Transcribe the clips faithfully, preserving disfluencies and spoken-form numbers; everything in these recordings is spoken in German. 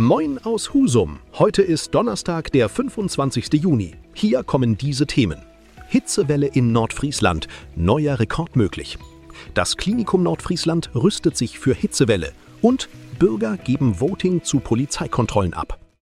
Moin aus Husum. Heute ist Donnerstag, der fünfundzwanzigster Juni. Hier kommen diese Themen. Hitzewelle in Nordfriesland. Neuer Rekord möglich. Das Klinikum Nordfriesland rüstet sich für Hitzewelle. Und Bürger geben Voting zu Polizeikontrollen ab.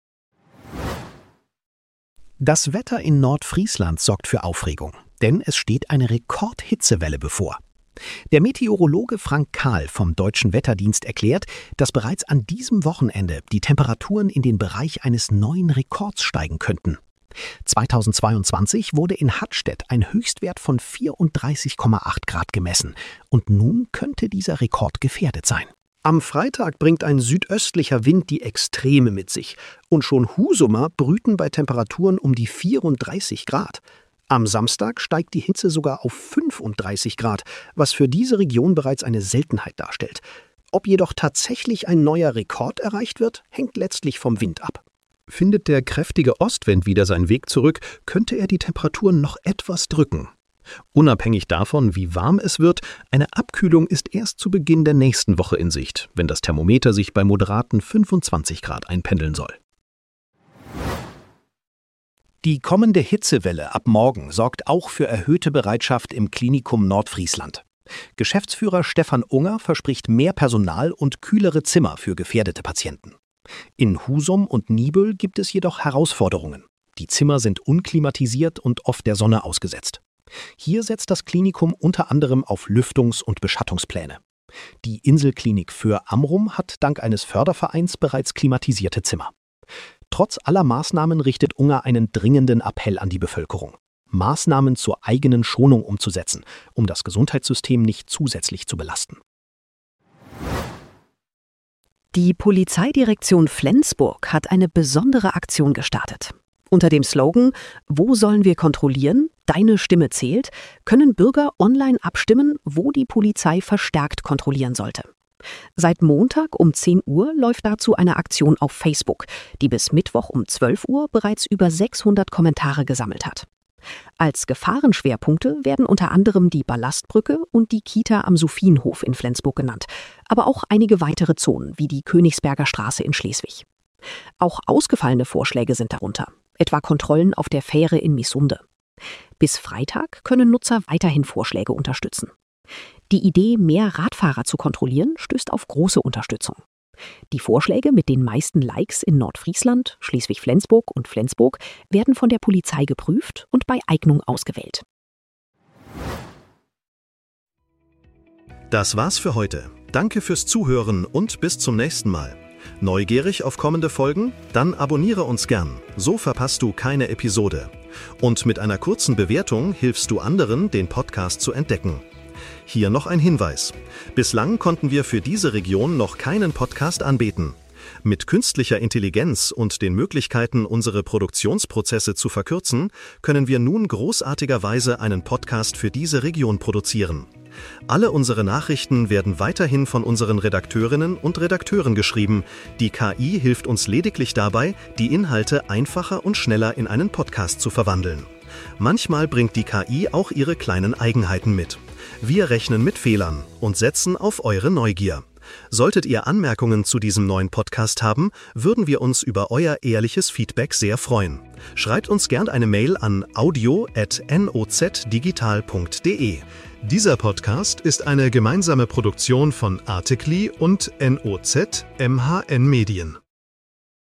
Das Wetter in Nordfriesland sorgt für Aufregung, denn es steht eine Rekordhitzewelle bevor. Der Meteorologe Frank Kahl vom Deutschen Wetterdienst erklärt, dass bereits an diesem Wochenende die Temperaturen in den Bereich eines neuen Rekords steigen könnten. zweitausendzweiundzwanzig wurde in Hattstedt ein Höchstwert von vierunddreißig Komma acht Grad gemessen und nun könnte dieser Rekord gefährdet sein. Am Freitag bringt ein südöstlicher Wind die Extreme mit sich und schon Husumer brüten bei Temperaturen um die vierunddreißig Grad. Am Samstag steigt die Hitze sogar auf fünfunddreißig Grad, was für diese Region bereits eine Seltenheit darstellt. Ob jedoch tatsächlich ein neuer Rekord erreicht wird, hängt letztlich vom Wind ab. Findet der kräftige Ostwind wieder seinen Weg zurück, könnte er die Temperaturen noch etwas drücken. Unabhängig davon, wie warm es wird, eine Abkühlung ist erst zu Beginn der nächsten Woche in Sicht, wenn das Thermometer sich bei moderaten fünfundzwanzig Grad einpendeln soll. Die kommende Hitzewelle ab morgen sorgt auch für erhöhte Bereitschaft im Klinikum Nordfriesland. Geschäftsführer Stefan Unger verspricht mehr Personal und kühlere Zimmer für gefährdete Patienten. In Husum und Niebüll gibt es jedoch Herausforderungen. Die Zimmer sind unklimatisiert und oft der Sonne ausgesetzt. Hier setzt das Klinikum unter anderem auf Lüftungs- und Beschattungspläne. Die Inselklinik für Amrum hat dank eines Fördervereins bereits klimatisierte Zimmer. Trotz aller Maßnahmen richtet Unger einen dringenden Appell an die Bevölkerung, Maßnahmen zur eigenen Schonung umzusetzen, um das Gesundheitssystem nicht zusätzlich zu belasten. Die Polizeidirektion Flensburg hat eine besondere Aktion gestartet. Unter dem Slogan „Wo sollen wir kontrollieren? Deine Stimme zählt“ können Bürger online abstimmen, wo die Polizei verstärkt kontrollieren sollte. Seit Montag um zehn Uhr läuft dazu eine Aktion auf Facebook, die bis Mittwoch um zwölf Uhr bereits über sechshundert Kommentare gesammelt hat. Als Gefahrenschwerpunkte werden unter anderem die Ballastbrücke und die Kita am Sophienhof in Flensburg genannt, aber auch einige weitere Zonen wie die Königsberger Straße in Schleswig. Auch ausgefallene Vorschläge sind darunter, etwa Kontrollen auf der Fähre in Misunde. Bis Freitag können Nutzer weiterhin Vorschläge unterstützen. Die Idee, mehr Radfahrer zu kontrollieren, stößt auf große Unterstützung. Die Vorschläge mit den meisten Likes in Nordfriesland, Schleswig-Flensburg und Flensburg werden von der Polizei geprüft und bei Eignung ausgewählt. Das war's für heute. Danke fürs Zuhören und bis zum nächsten Mal. Neugierig auf kommende Folgen? Dann abonniere uns gern, so verpasst du keine Episode. Und mit einer kurzen Bewertung hilfst du anderen, den Podcast zu entdecken. Hier noch ein Hinweis. Bislang konnten wir für diese Region noch keinen Podcast anbieten. Mit künstlicher Intelligenz und den Möglichkeiten, unsere Produktionsprozesse zu verkürzen, können wir nun großartigerweise einen Podcast für diese Region produzieren. Alle unsere Nachrichten werden weiterhin von unseren Redakteurinnen und Redakteuren geschrieben. Die K I hilft uns lediglich dabei, die Inhalte einfacher und schneller in einen Podcast zu verwandeln. Manchmal bringt die K I auch ihre kleinen Eigenheiten mit. Wir rechnen mit Fehlern und setzen auf eure Neugier. Solltet ihr Anmerkungen zu diesem neuen Podcast haben, würden wir uns über euer ehrliches Feedback sehr freuen. Schreibt uns gern eine Mail an audio at nozdigital punkt de. Dieser Podcast ist eine gemeinsame Produktion von Articly und N O Z M H N Medien.